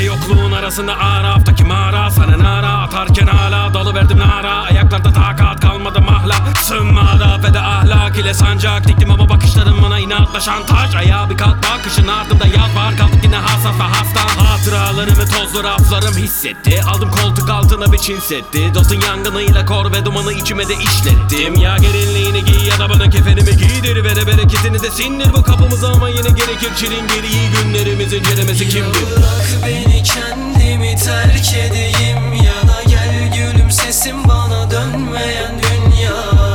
yokluğun arasında Araf'taki mağara. Sana nara atarken hala dalıverdim nara. Ayaklarda takat kalmadı mahla. Sığınmada feda ahlak ile sancak diktim ama bakışların bana inatla şantaj. Ayağa bir kalk bak, kışın ardında yaz var. Kaldık yine hassas ve hasta. Hatıralarımı tozlu raflarım hissetti. Aldım koltuk altına bir Çin setti. Dostun yangınıyla kor ve dumanı içime de işlettim. Ya gelinliğini giy ya da bana kefenimi giydir. Vere bereketini de sindir bu kapımıza ama yine gerekir çilingir. İyi günlerimizin ceremesi kimdir? Ya bırak beni kendimi terk edeyim, ya da gel gülüm sesim bana dönmeyen dünya.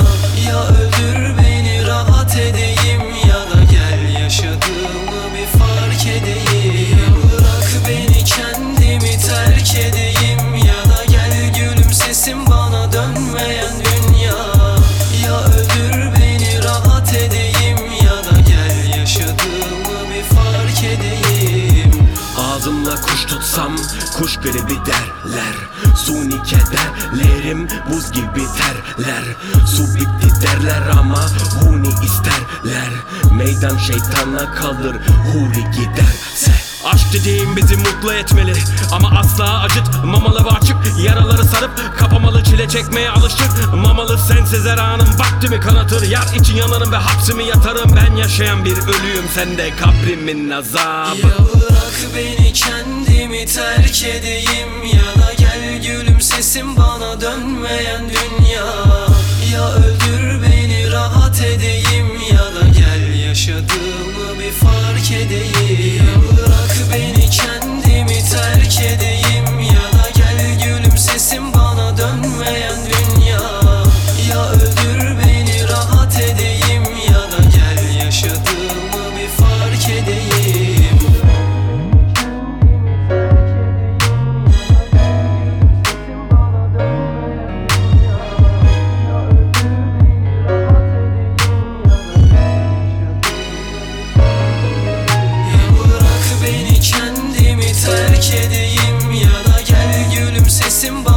Ya öldür beni rahat edeyim, ya da gel yaşadığımı bir fark edeyim. Ya bırak beni kendimi terk edeyim, ya da gel gülüm sesim bana dönmeyen dünya. Ya öldür beni rahat edeyim, ya da gel yaşadığımı bir fark edeyim. Ağzımla kuş tutsam kuş gribi derler. Suni kederlerim buz gibi terler. Su bitti derler ama huni isterler. Meydan şeytana kalır huri giderse. Aşk dediğim bizi mutlu etmeli ama asla acıtmamalı ve açık yaraları sarıp kapamalı, çile çekmeye alıştık mamalı. Sensiz her anım vaktimi kanatır, yar için yanarım ve hapsimi yatarım. Ben yaşayan bir ölüyüm, sen de kabrimin azabı. Ya bırak beni kendimi terk edeyim, ya da gel gülüm sesim bana dönmeyen dünya. Ya öldür beni rahat edeyim, ya da gel yaşadığımı bir fark edeyim. Ya bırak beni kendimi terk edeyim, ya da gel gülüm sesim bana dönmeyen dünya. Ya öldür beni rahat edeyim, ya da gel yaşadığımı bir fark edeyim. Beni kendimi terk edeyim, ya da gel gülüm sesim bana